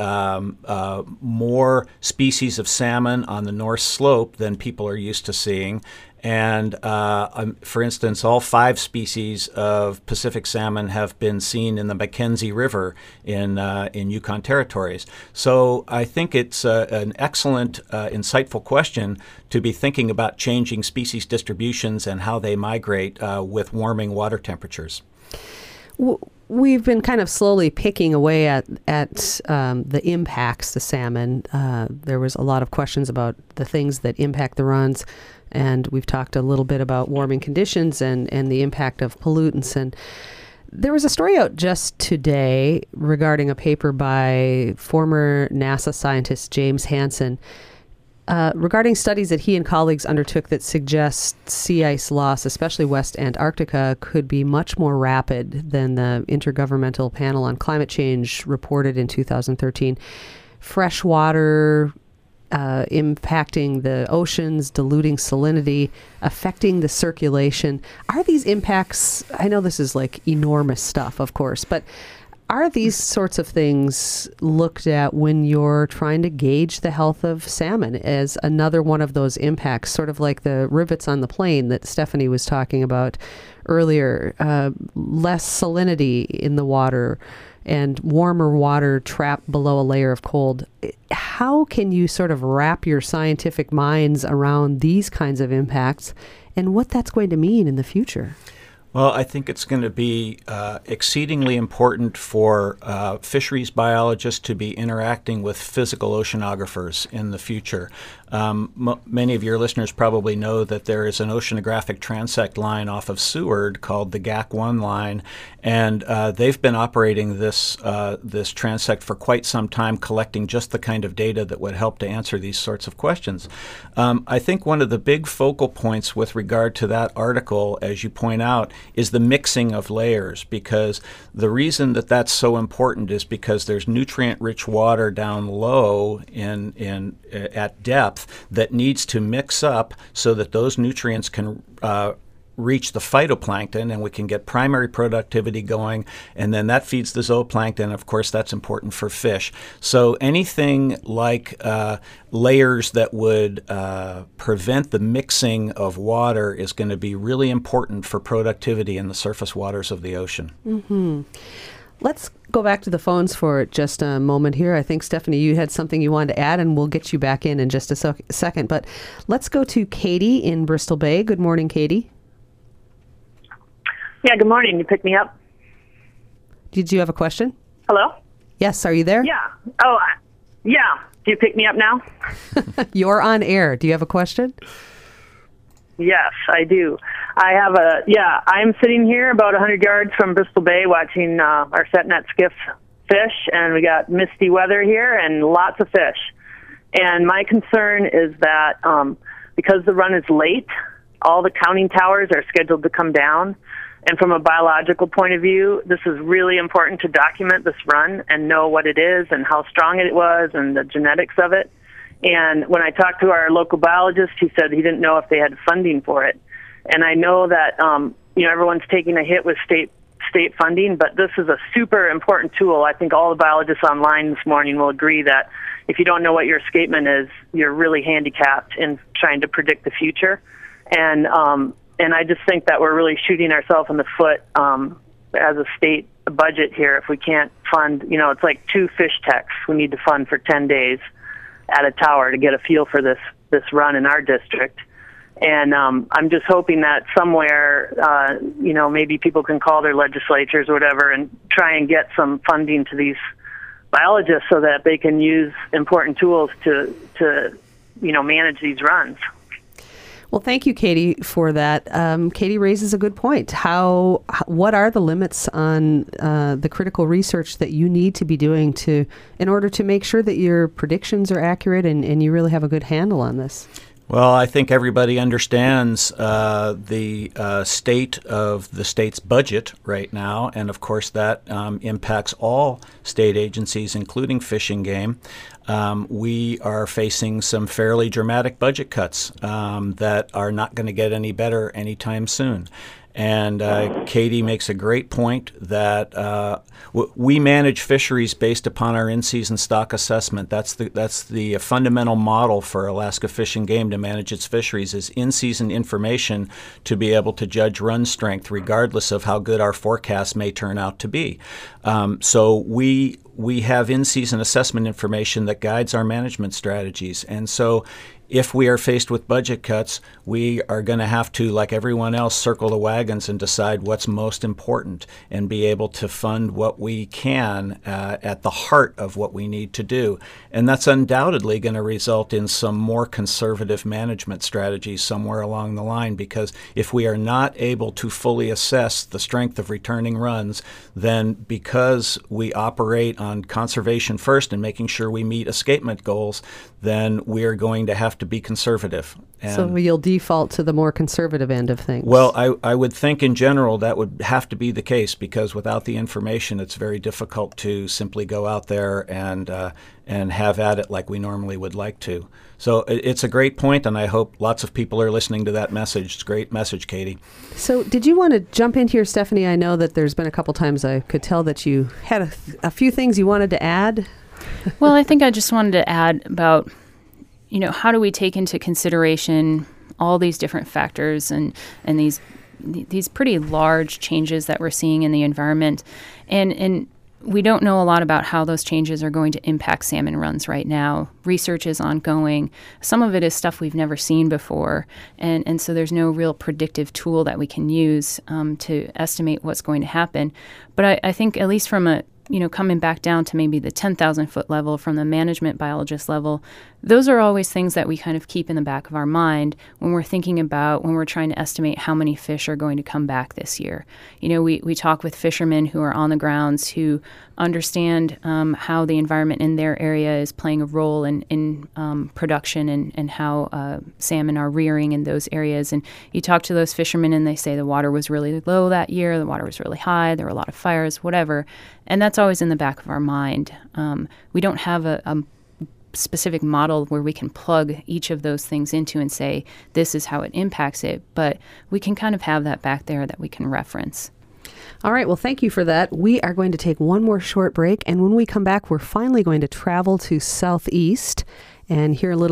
more species of salmon on the north slope than people are used to seeing. And for instance, all 5 species of Pacific salmon have been seen in the Mackenzie River in Yukon territories. So I think it's an excellent, insightful question to be thinking about changing species distributions and how they migrate with warming water temperatures. We've been kind of slowly picking away at the impacts to salmon. There was a lot of questions about the things that impact the runs, and we've talked a little bit about warming conditions and the impact of pollutants. And there was a story out just today regarding a paper by former NASA scientist James Hansen regarding studies that he and colleagues undertook that suggest sea ice loss, especially West Antarctica, could be much more rapid than the Intergovernmental Panel on Climate Change reported in 2013. Fresh water impacting the oceans, diluting salinity, affecting the circulation. Are these impacts, I know this is like enormous stuff, of course, but are these sorts of things looked at when you're trying to gauge the health of salmon as another one of those impacts, sort of like the rivets on the plane that Stephanie was talking about earlier, less salinity in the water and warmer water trapped below a layer of cold? How can you sort of wrap your scientific minds around these kinds of impacts and what that's going to mean in the future? Well, I think it's going to be exceedingly important for fisheries biologists to be interacting with physical oceanographers in the future. Many of your listeners probably know that there is an oceanographic transect line off of Seward called the GAC-1 line, and they've been operating this transect for quite some time, collecting just the kind of data that would help to answer these sorts of questions. I think one of the big focal points with regard to that article, as you point out, is the mixing of layers, because the reason that that's so important is because there's nutrient-rich water down low at depth that needs to mix up so that those nutrients can reach the phytoplankton and we can get primary productivity going, and then that feeds the zooplankton. Of course, that's important for fish. So anything like layers that would prevent the mixing of water is going to be really important for productivity in the surface waters of the ocean. Mm-hmm. Let's go back to the phones for just a moment here. I think, Stephanie, you had something you wanted to add, and we'll get you back in just a second. But let's go to Katie in Bristol Bay. Good morning, Katie. Yeah, good morning. You picked me up? Did you have a question? Hello? Yes, are you there? Yeah. Oh, yeah. Do you pick me up now? You're on air. Do you have a question? Yes, I do. I'm sitting here about 100 yards from Bristol Bay watching our set net skiff fish, and we got misty weather here and lots of fish. And my concern is that because the run is late, all the counting towers are scheduled to come down. And from a biological point of view, this is really important to document this run and know what it is and how strong it was and the genetics of it. And when I talked to our local biologist, he said he didn't know if they had funding for it. And I know that everyone's taking a hit with state funding, but this is a super important tool. I think all the biologists online this morning will agree that if you don't know what your escapement is, you're really handicapped in trying to predict the future. And I just think that we're really shooting ourselves in the foot as a state budget here if we can't fund. It's like 2 fish techs we need to fund for 10 days at a tower to get a feel for this run in our district. And I'm just hoping that somewhere, maybe people can call their legislatures or whatever and try and get some funding to these biologists so that they can use important tools to manage these runs. Well, thank you, Katie, for that. Katie raises a good point. What are the limits on the critical research that you need to be doing in order to make sure that your predictions are accurate and you really have a good handle on this? Well, I think everybody understands the state of the state's budget right now, and of course that impacts all state agencies, including Fish and Game. We are facing some fairly dramatic budget cuts that are not going to get any better anytime soon. And Katie makes a great point that we manage fisheries based upon our in-season stock assessment. That's the fundamental model for Alaska Fish and Game to manage its fisheries is in-season information to be able to judge run strength regardless of how good our forecast may turn out to be. So we have in-season assessment information that guides our management strategies. And so if we are faced with budget cuts, we are going to have to, like everyone else, circle the wagons and decide what's most important and be able to fund what we can at the heart of what we need to do. And that's undoubtedly going to result in some more conservative management strategies somewhere along the line, because if we are not able to fully assess the strength of returning runs, then because we operate on conservation first and making sure we meet escapement goals, then we are going to have to be conservative. And so you'll default to the more conservative end of things. Well, I would think in general that would have to be the case, because without the information, it's very difficult to simply go out there and have at it like we normally would like to. So it's a great point, and I hope lots of people are listening to that message. It's a great message, Katie. So did you want to jump in here, Stephanie? I know that there's been a couple times I could tell that you had a few things you wanted to add. Well, I think I just wanted to add about, how do we take into consideration all these different factors and these pretty large changes that we're seeing in the environment. And we don't know a lot about how those changes are going to impact salmon runs right now. Research is ongoing. Some of it is stuff we've never seen before. And so there's no real predictive tool that we can use to estimate what's going to happen. But I think at least from coming back down to maybe the 10,000 foot level from the management biologist level, those are always things that we kind of keep in the back of our mind when we're thinking about, when we're trying to estimate how many fish are going to come back this year. We talk with fishermen who are on the grounds who understand how the environment in their area is playing a role in production and how salmon are rearing in those areas. And you talk to those fishermen and they say the water was really low that year, the water was really high, there were a lot of fires, whatever. And that's always in the back of our mind. We don't have a specific model where we can plug each of those things into and say, this is how it impacts it. But we can kind of have that back there that we can reference. All right. Well, thank you for that. We are going to take one more short break. And when we come back, we're finally going to travel to Southeast and hear a little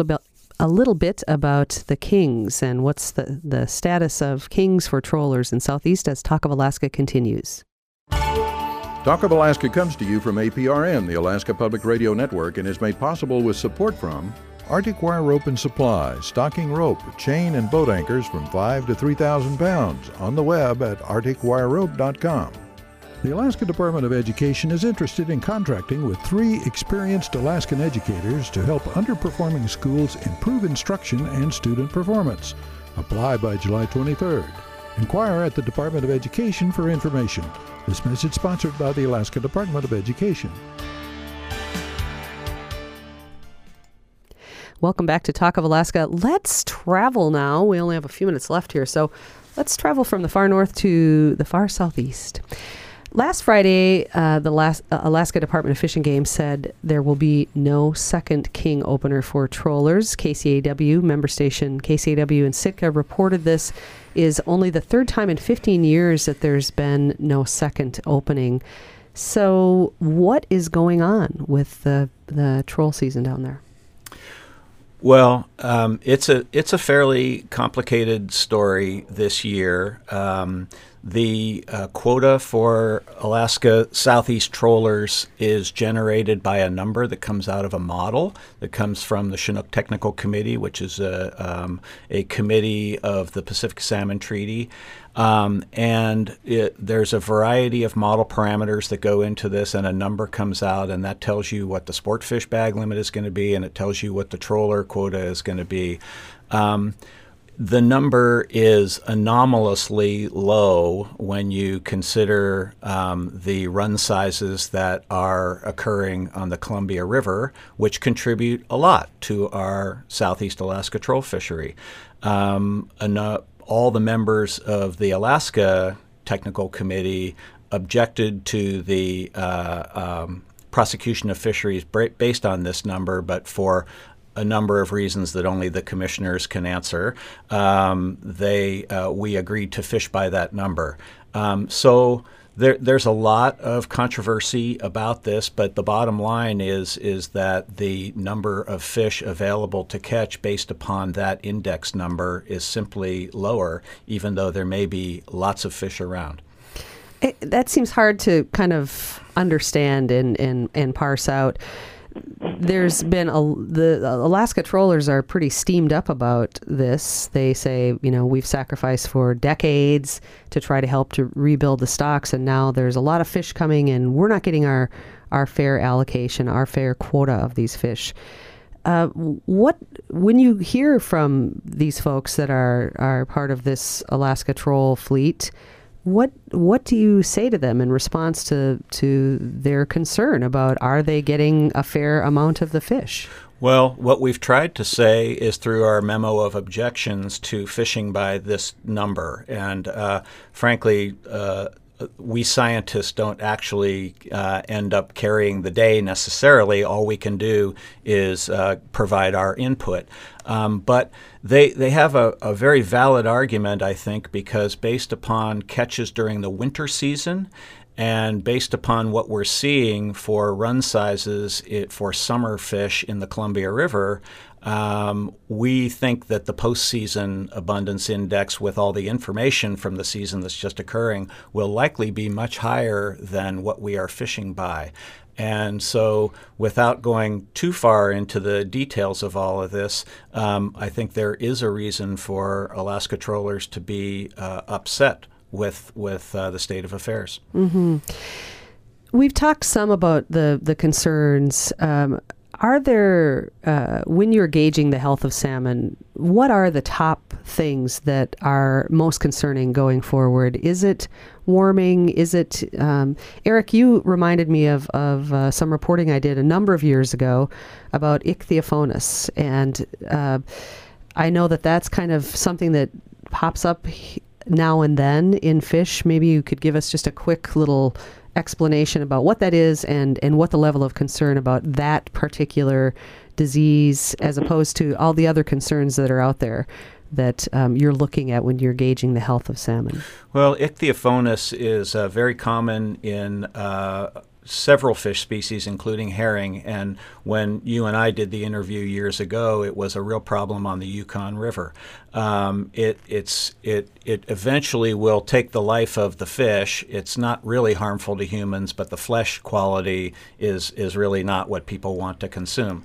bit about the Kings and what's the status of Kings for trollers in Southeast as Talk of Alaska continues. Talk of Alaska comes to you from APRN, the Alaska Public Radio Network, and is made possible with support from Arctic Wire Rope and Supply, stocking rope, chain, and boat anchors from 5 to 3,000 pounds on the web at arcticwirerope.com. The Alaska Department of Education is interested in contracting with 3 experienced Alaskan educators to help underperforming schools improve instruction and student performance. Apply by July 23rd. Inquire at the Department of Education for information. This message sponsored by the Alaska Department of Education. Welcome back to Talk of Alaska. Let's travel now. We only have a few minutes left here, so let's travel from the far north to the far southeast. Last Friday, the Alaska Department of Fish and Game said there will be no second King opener for trollers. KCAW, member station KCAW in Sitka, reported this is only the 3rd time in 15 years that there's been no second opening. So what is going on with the troll season down there? Well, it's a fairly complicated story this year. The quota for Alaska Southeast trollers is generated by a number that comes out of a model that comes from the Chinook Technical Committee, which is a committee of the Pacific Salmon Treaty. There's a variety of model parameters that go into this, and a number comes out, and that tells you what the sport fish bag limit is going to be, and it tells you what the troller quota is going to be. The number is anomalously low when you consider the run sizes that are occurring on the Columbia River, which contribute a lot to our Southeast Alaska troll fishery. All the members of the Alaska Technical Committee objected to the prosecution of fisheries based on this number, but for a number of reasons that only the commissioners can answer, we agreed to fish by that number. So there's a lot of controversy about this, but the bottom line is that the number of fish available to catch based upon that index number is simply lower, even though there may be lots of fish around. That seems hard to kind of understand and parse out. There's been the Alaska trollers are pretty steamed up about this. They say, we've sacrificed for decades to try to help to rebuild the stocks, and now there's a lot of fish coming, and we're not getting our fair allocation, our fair quota of these fish. When you hear from these folks that are part of this Alaska troll fleet, what do you say to them in response to their concern about, are they getting a fair amount of the fish? Well, what we've tried to say is through our memo of objections to fishing by this number. And frankly, we scientists don't actually end up carrying the day necessarily. All we can do is provide our input. But they have a very valid argument, I think, because based upon catches during the winter season and based upon what we're seeing for run sizes for summer fish in the Columbia River, we think that the postseason abundance index, with all the information from the season that's just occurring, will likely be much higher than what we are fishing by. And so without going too far into the details of all of this, I think there is a reason for Alaska trollers to be upset with the state of affairs. Mm-hmm. We've talked some about the concerns. Are there, when you're gauging the health of salmon, what are the top things that are most concerning going forward? Is it warming? Is it, Eric, you reminded me of some reporting I did a number of years ago about ichthyophonus. And I know that that's kind of something that pops up now and then in fish. Maybe you could give us just a quick little explanation about what that is and what the level of concern about that particular disease, as opposed to all the other concerns that are out there that you're looking at when you're gauging the health of salmon. Well, ichthyophonus is very common in several fish species, including herring. And when you and I did the interview years ago, it was a real problem on the Yukon River. It eventually will take the life of the fish. It's not really harmful to humans, but the flesh quality is really not what people want to consume.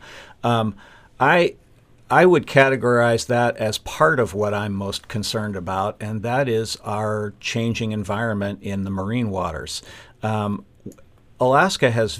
I would categorize that as part of what I'm most concerned about, and that is our changing environment in the marine waters. Alaska has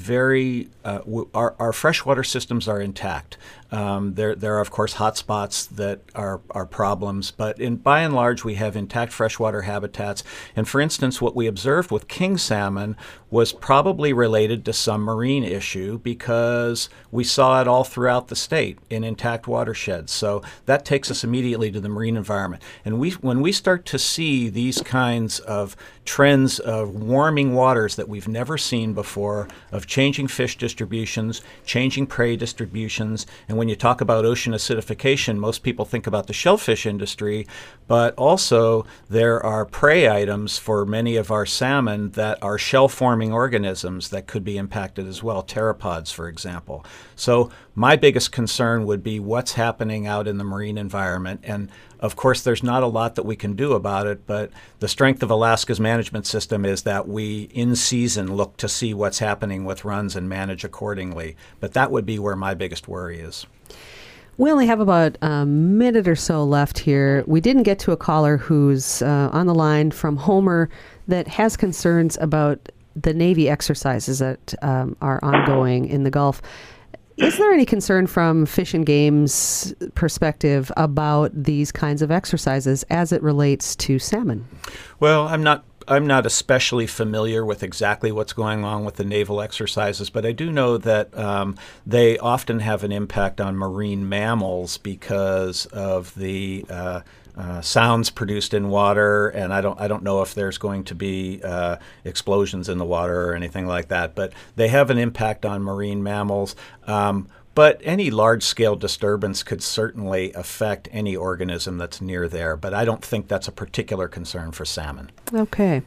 our freshwater systems are intact. There are, of course, hot spots that are problems, but by and large, we have intact freshwater habitats. And for instance, what we observed with king salmon was probably related to some marine issue because we saw it all throughout the state in intact watersheds. So that takes us immediately to the marine environment. And when we start to see these kinds of trends of warming waters that we've never seen before, of changing fish distributions, changing prey distributions, and when you talk about ocean acidification, most people think about the shellfish industry, but also there are prey items for many of our salmon that are shell-forming organisms that could be impacted as well, pteropods, for example. So my biggest concern would be what's happening out in the marine environment. And of course, there's not a lot that we can do about it, but the strength of Alaska's management system is that we, in season, look to see what's happening with runs and manage accordingly. But that would be where my biggest worry is. We only have about a minute or so left here. We didn't get to a caller who's on the line from Homer that has concerns about the Navy exercises that are ongoing in the Gulf. Is there any concern from Fish and Game's perspective about these kinds of exercises as it relates to salmon? Well, I'm not especially familiar with exactly what's going on with the naval exercises, but I do know that they often have an impact on marine mammals because of the sounds produced in water, and I don't know if there's going to be explosions in the water or anything like that, but they have an impact on marine mammals. But any large-scale disturbance could certainly affect any organism that's near there, but I don't think that's a particular concern for salmon. Okay.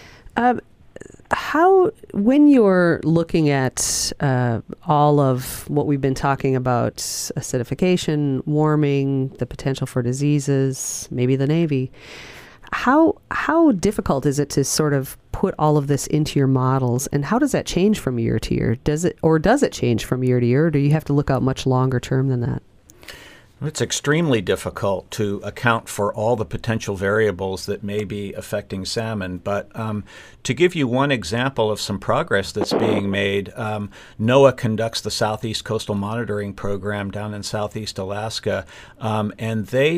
When you're looking at all of what we've been talking about, acidification, warming, the potential for diseases, maybe the Navy, how difficult is it to sort of put all of this into your models, and how does that change from year to year? Does it change from year to year, or do you have to look out much longer term than that? It's extremely difficult to account for all the potential variables that may be affecting salmon. But to give you one example of some progress that's being made, NOAA conducts the Southeast Coastal Monitoring Program down in Southeast Alaska, and they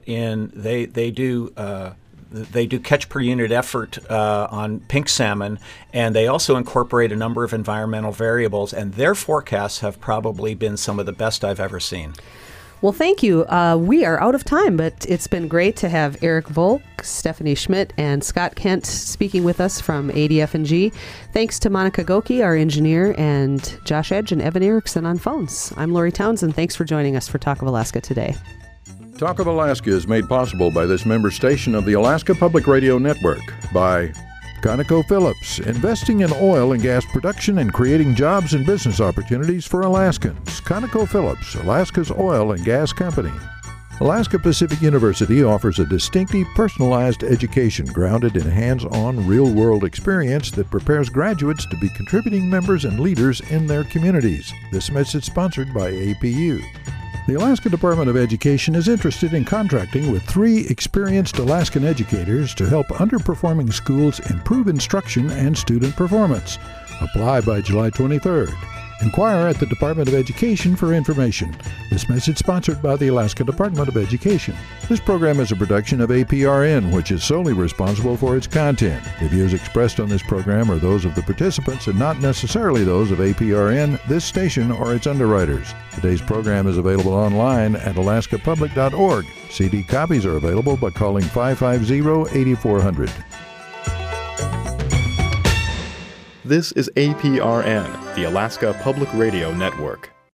do catch per unit effort on pink salmon, and they also incorporate a number of environmental variables, and their forecasts have probably been some of the best I've ever seen. Well, thank you. We are out of time, but it's been great to have Eric Volk, Stephanie Schmidt, and Scott Kent speaking with us from ADF&G. Thanks to Monica Goki, our engineer, and Josh Edge and Evan Erickson on phones. I'm Lori Townsend. Thanks for joining us for Talk of Alaska today. Talk of Alaska is made possible by this member station of the Alaska Public Radio Network, by ConocoPhillips, investing in oil and gas production and creating jobs and business opportunities for Alaskans. ConocoPhillips, Alaska's oil and gas company. Alaska Pacific University offers a distinctly personalized education grounded in hands-on, real-world experience that prepares graduates to be contributing members and leaders in their communities. This message sponsored by APU. The Alaska Department of Education is interested in contracting with 3 experienced Alaskan educators to help underperforming schools improve instruction and student performance. Apply by July 23rd. Inquire at the Department of Education for information. This message sponsored by the Alaska Department of Education. This program is a production of APRN, which is solely responsible for its content. The views expressed on this program are those of the participants and not necessarily those of APRN, this station, or its underwriters. Today's program is available online at alaskapublic.org. CD copies are available by calling 550-8400. This is APRN, the Alaska Public Radio Network.